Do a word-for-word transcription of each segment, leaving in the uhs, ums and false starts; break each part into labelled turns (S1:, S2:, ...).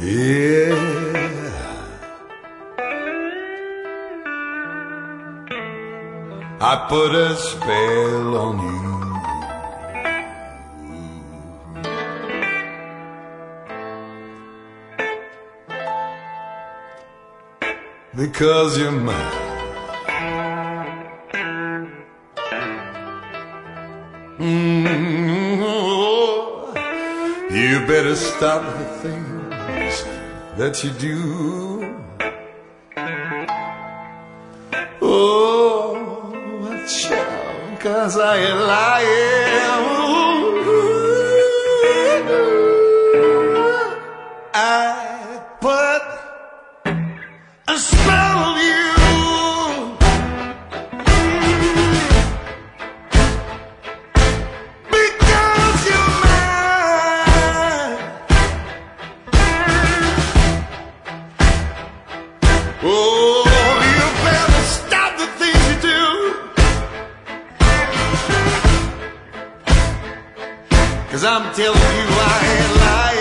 S1: Yeah, I put a spell on you. Because you're mine. Mm-hmm. You better stop the things that you do. Oh, child, 'cause I ain't lying. I put a spell on you. Because you're mine. Oh, you better stop the things you do. 'Cause I'm telling you I ain't lying.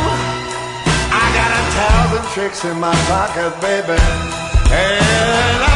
S1: Tricks in my pocket, baby, and I